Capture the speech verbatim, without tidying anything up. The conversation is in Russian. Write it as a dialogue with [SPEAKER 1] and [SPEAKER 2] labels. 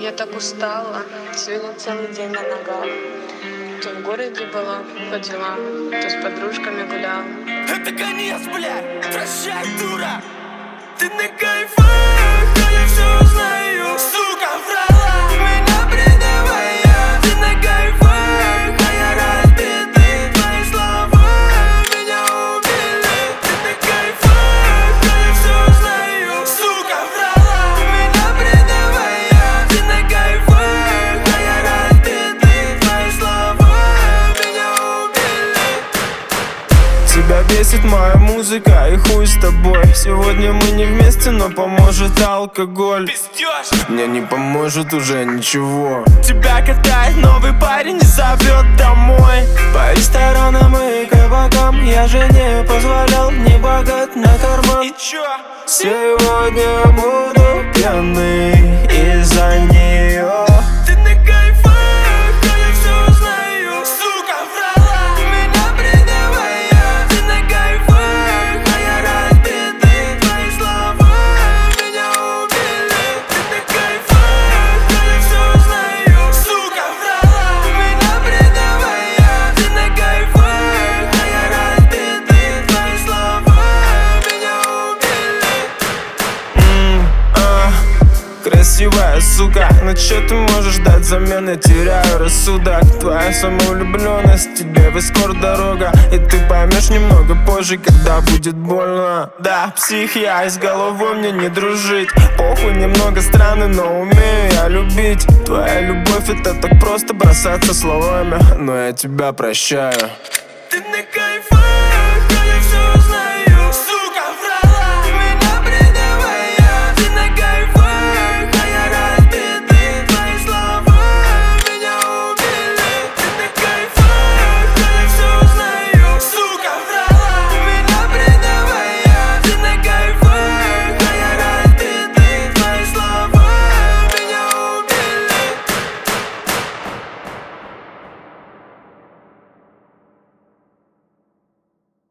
[SPEAKER 1] Я так устала, сегодня целый день на ногах. То в городе была, по делам, то с подружками гуляла.
[SPEAKER 2] Это конец, блядь, прощай, дура. Ты на кайфах, но я все узнаю. Сука, врала, меня предавая. Ты на кайфах, а я разбитый. Твои слова меня убили. Ты на кайфах, но я все узнаю. Сука, врала, меня предавая. Ты на кайфах, а я разбитый. Твои слова меня убили. Тебя бесит моя музыка и хуй с тобой. Сегодня мы не вместе, но поможет алкоголь. Пиздёж! Мне не поможет уже ничего. Тебя катает новый парень и зовет домой. По ресторанам и кабакам я же не позволял, не богат на карман. И чё? Сегодня буду пьяный из-за неё. Ты на кайфах, но я все узнаю. Сука, врала, меня предавая. Ты на кайфах, а я разбитый. Твои слова меня убили. Ты на кайфах, но я все узнаю. Сука, врала, меня предавая. Ты на кайфах, а я разбитый. Твои слова меня убили. М, а, Красивая сука, но чё ты можешь дать взамен? Я теряю рассудок. Твоя самовлюбленность, тебе в эскорт дорога. И ты поймешь немного позже, когда будет больно. Да, псих я, и с головой мне не дружить. Похуй, немного странный, но умею я любить. Твоя любовь — это так просто бросаться словами. Но я тебя прощаю.